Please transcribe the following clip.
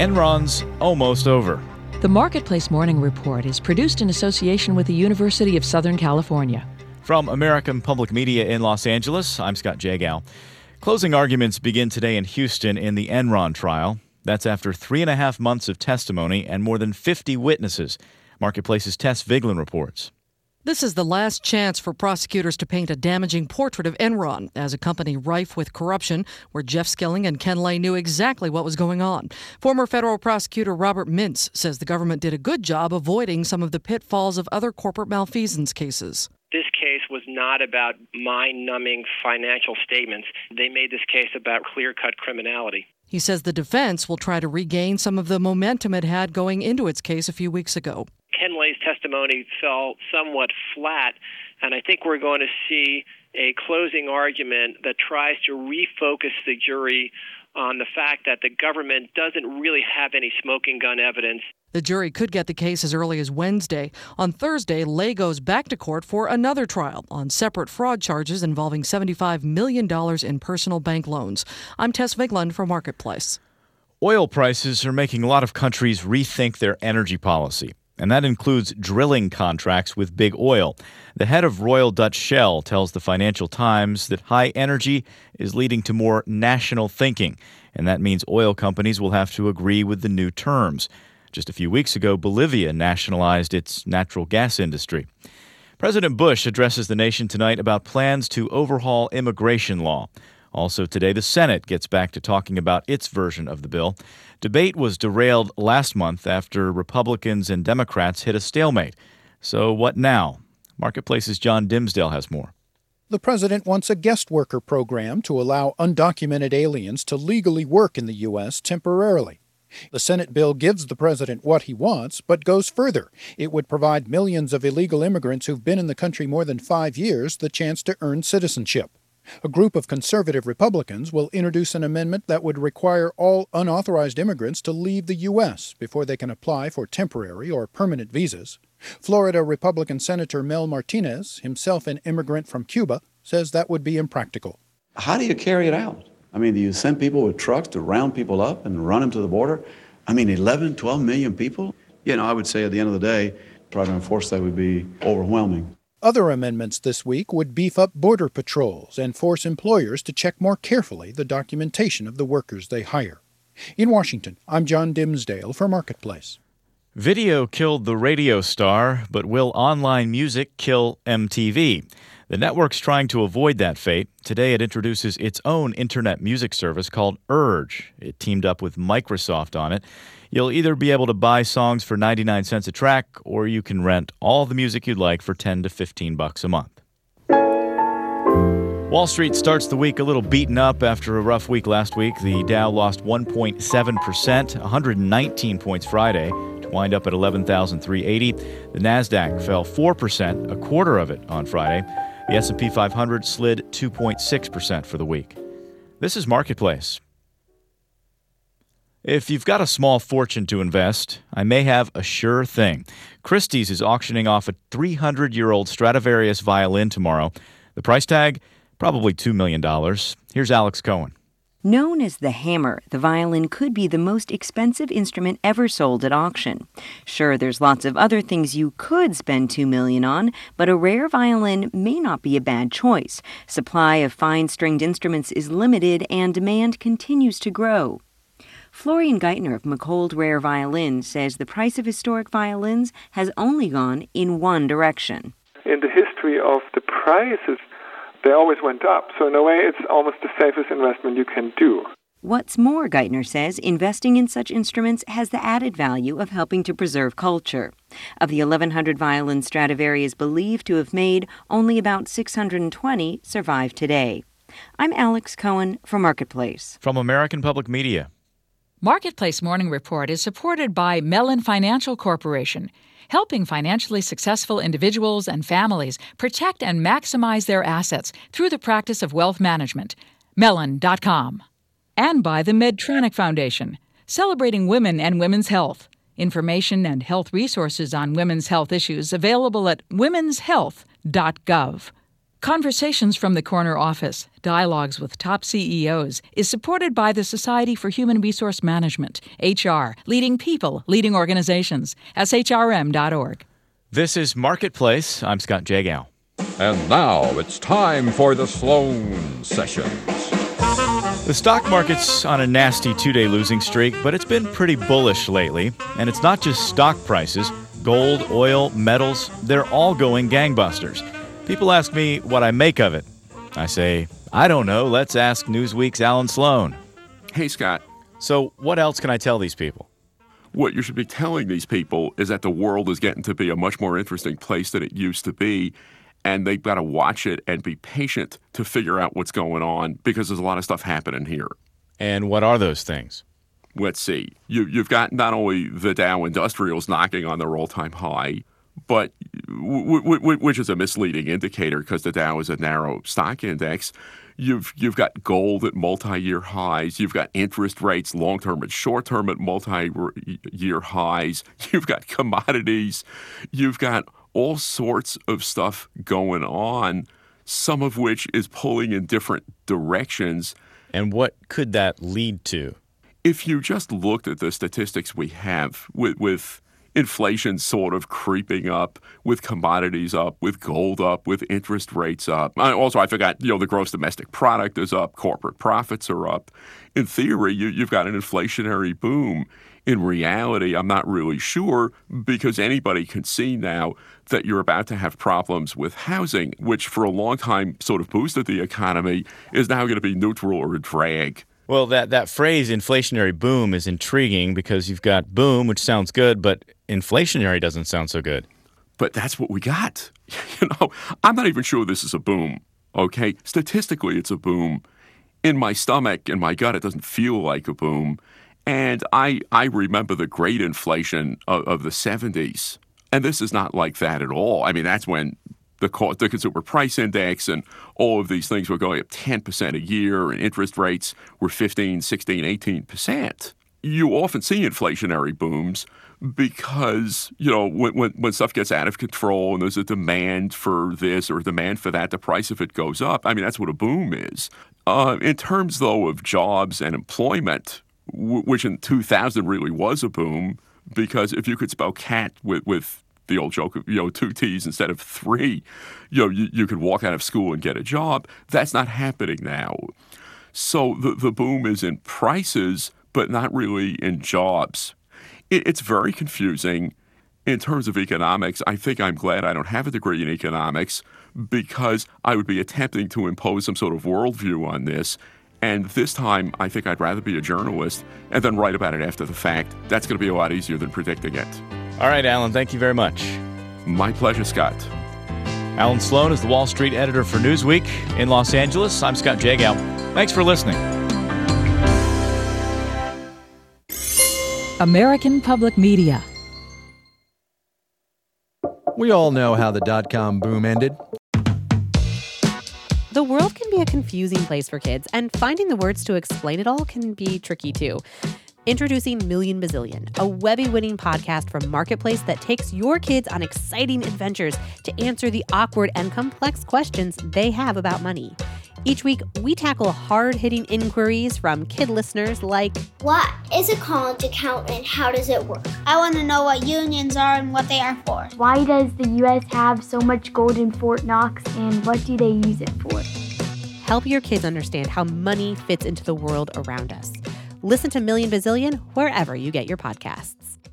Enron's almost over. The Marketplace Morning Report is produced in association with the University of Southern California. From American Public Media in Los Angeles, I'm Scott Jagow. Closing arguments begin today in Houston in the Enron trial. That's after 3.5 months of testimony and more than 50 witnesses. Marketplace's Tess Vigeland reports. This is the last chance for prosecutors to paint a damaging portrait of Enron as a company rife with corruption, where Jeff Skilling and Ken Lay knew exactly what was going on. Former federal prosecutor Robert Mintz says the government did a good job avoiding some of the pitfalls of other corporate malfeasance cases. This case was not about mind-numbing financial statements. They made this case about clear-cut criminality. He says the defense will try to regain some of the momentum it had going into its case a few weeks ago. Ken Lay's testimony fell somewhat flat, and I think we're going to see a closing argument that tries to refocus the jury on the fact that the government doesn't really have any smoking gun evidence. The jury could get the case as early as Wednesday. On Thursday, Lay goes back to court for another trial on separate fraud charges involving $75 million in personal bank loans. I'm Tess Vigeland for Marketplace. Oil prices are making a lot of countries rethink their energy policy, and that includes drilling contracts with big oil. The head of Royal Dutch Shell tells the Financial Times that high energy is leading to more national thinking, and that means oil companies will have to agree with the new terms. Just a few weeks ago, Bolivia nationalized its natural gas industry. President Bush addresses the nation tonight about plans to overhaul immigration law. Also today, the Senate gets back to talking about its version of the bill. Debate was derailed last month after Republicans and Democrats hit a stalemate. So what now? Marketplace's John Dimsdale has more. The president wants a guest worker program to allow undocumented aliens to legally work in the U.S. temporarily. The Senate bill gives the president what he wants, but goes further. It would provide millions of illegal immigrants who've been in the country more than 5 years the chance to earn citizenship. A group of conservative Republicans will introduce an amendment that would require all unauthorized immigrants to leave the U.S. before they can apply for temporary or permanent visas. Florida Republican Senator Mel Martinez, himself an immigrant from Cuba, says that would be impractical. How do you carry it out? I mean, do you send people with trucks to round people up and run them to the border? I mean, 11, 12 million people? I would say at the end of the day, trying to enforce that would be overwhelming. Other amendments this week would beef up border patrols and force employers to check more carefully the documentation of the workers they hire. In Washington, I'm John Dimsdale for Marketplace. Video killed the radio star, but will online music kill MTV? The network's trying to avoid that fate. Today it introduces its own internet music service called Urge. It teamed up with Microsoft on it. You'll either be able to buy songs for 99 cents a track, or you can rent all the music you'd like for $10 to $15 a month. Wall Street starts the week a little beaten up after a rough week last week. The Dow lost 1.7%, 119 points Friday, to wind up at 11,380. The Nasdaq fell 4%, a quarter of it on Friday. The S&P 500 slid 2.6% for the week. This is Marketplace. If you've got a small fortune to invest, I may have a sure thing. Christie's is auctioning off a 300-year-old Stradivarius violin tomorrow. The price tag? Probably $2 million. Here's Alex Cohen. Known as the hammer, the violin could be the most expensive instrument ever sold at auction. Sure, there's lots of other things you could spend $2 million on, but a rare violin may not be a bad choice. Supply of fine-stringed instruments is limited and demand continues to grow. Florian Geithner of McCold Rare Violins says the price of historic violins has only gone in one direction. In the history of the prices, they always went up. So in a way, it's almost the safest investment you can do. What's more, Geithner says, investing in such instruments has the added value of helping to preserve culture. Of the 1,100 violins Stradivarius is believed to have made, only about 620 survive today. I'm Alex Cohen for Marketplace. From American Public Media. Marketplace Morning Report is supported by Mellon Financial Corporation, helping financially successful individuals and families protect and maximize their assets through the practice of wealth management. Mellon.com. And by the Medtronic Foundation, celebrating women and women's health. Information and health resources on women's health issues available at womenshealth.gov. Conversations from the Corner Office, Dialogues with Top CEOs, is supported by the Society for Human Resource Management, HR, leading people, leading organizations, shrm.org. This is Marketplace. I'm Scott Jagow. And now it's time for the Sloan Sessions. The stock market's on a nasty two-day losing streak, but it's been pretty bullish lately. And it's not just stock prices. Gold, oil, metals, they're all going gangbusters. People ask me what I make of it. I say, I don't know. Let's ask Newsweek's Alan Sloan. Hey, Scott. So what else can I tell these people? What you should be telling these people is that the world is getting to be a much more interesting place than it used to be, and they've got to watch it and be patient to figure out what's going on because there's a lot of stuff happening here. And what are those things? Let's see. You've got not only the Dow Industrials knocking on their all-time high, but which is a misleading indicator because the Dow is a narrow stock index. You've got gold at multi-year highs. You've got interest rates, long-term and short-term, at multi-year highs. You've got commodities. You've got all sorts of stuff going on, some of which is pulling in different directions. And what could that lead to? If you just looked at the statistics we have with inflation sort of creeping up, with commodities up, with gold up, with interest rates up. Also, I forgot, the gross domestic product is up, corporate profits are up. In theory, you've got an inflationary boom. In reality, I'm not really sure because anybody can see now that you're about to have problems with housing, which for a long time sort of boosted the economy, is now going to be neutral or a drag. Well, that phrase, inflationary boom, is intriguing because you've got boom, which sounds good, but inflationary doesn't sound so good. But that's what we got. I'm not even sure this is a boom, okay? Statistically, it's a boom. In my stomach, in my gut, it doesn't feel like a boom. And I remember the great inflation of the 70s. And this is not like that at all. I mean, that's when the consumer price index and all of these things were going up 10% a year, and interest rates were 15, 16, 18%. You often see inflationary booms because, when stuff gets out of control and there's a demand for this or a demand for that, the price of it goes up. I mean, that's what a boom is. In terms, though, of jobs and employment, which in 2000 really was a boom, because if you could spell cat with the old joke of, 2 T's instead of 3, you could walk out of school and get a job. That's not happening now. So the boom is in prices, but not really in jobs. It's very confusing. In terms of economics, I think I'm glad I don't have a degree in economics because I would be attempting to impose some sort of worldview on this. And this time, I think I'd rather be a journalist and then write about it after the fact. That's going to be a lot easier than predicting it. All right, Alan, thank you very much. My pleasure, Scott. Alan Sloan is the Wall Street editor for Newsweek in Los Angeles. I'm Scott Jagow. Thanks for listening. American Public Media. We all know how the dot-com boom ended. The world can be a confusing place for kids, and finding the words to explain it all can be tricky too. Introducing Million Bazillion, a Webby-winning podcast from Marketplace that takes your kids on exciting adventures to answer the awkward and complex questions they have about money. Each week, we tackle hard-hitting inquiries from kid listeners like, what is a college account and how does it work? I want to know what unions are and what they are for. Why does the U.S. have so much gold in Fort Knox and what do they use it for? Help your kids understand how money fits into the world around us. Listen to Million Bazillion wherever you get your podcasts.